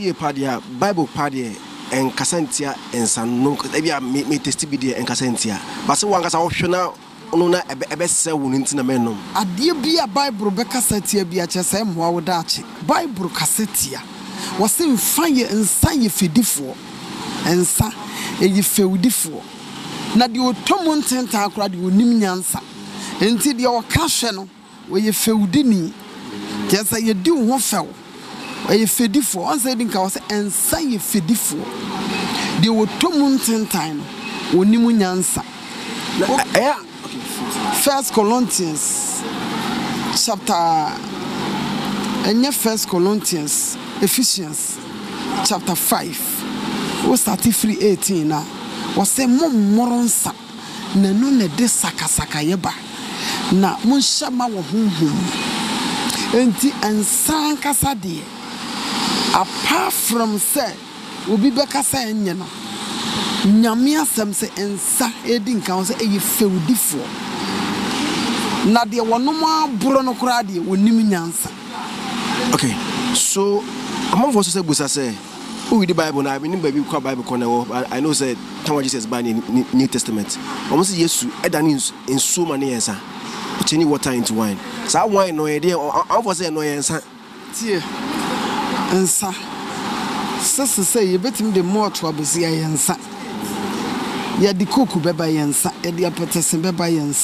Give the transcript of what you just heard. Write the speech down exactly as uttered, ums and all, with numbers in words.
Ye padia Bible padia and Casentia and San no maybe I may test be there and Casentia. But so one as option now on a best sell in a menum. A dear be a Bible Becassetia be a chasem wawadachi. Bible Cassetia was in fire and sign if you differ and sa a ye feel differ. Not you tomon tenta crowd you nimiansa until your cashano where you feel dini. Just as you do one fell. Where you feel differ, I said in Kawas and say you feel differ. They were tomon ten time or nimunyansa. First Corinthians chapter and yeah, First Corinthians Ephesians chapter five. We started free eighteen now. Was say mom moronsa na no ne de saka saka yeba na mun shama wo hunhum enti ansan kasa de apart from say obi be kasa enye no nyame asem say ensa edi nkan say eye feudifo na de wonom aburo no kura de wonim nyansa. Okay, so among us say busa say who read the Bible now? I mean, baby, quite Bible corner. I know said Tom Jesus by the New Testament. Almost yes, Edanin in so many answer. Changing water into wine. So wine no idea. I was saying no answer. Dear answer. Sister say you bet him the more trouble see answer. Ya the cook beba answer. Ya the apotesen beba answer.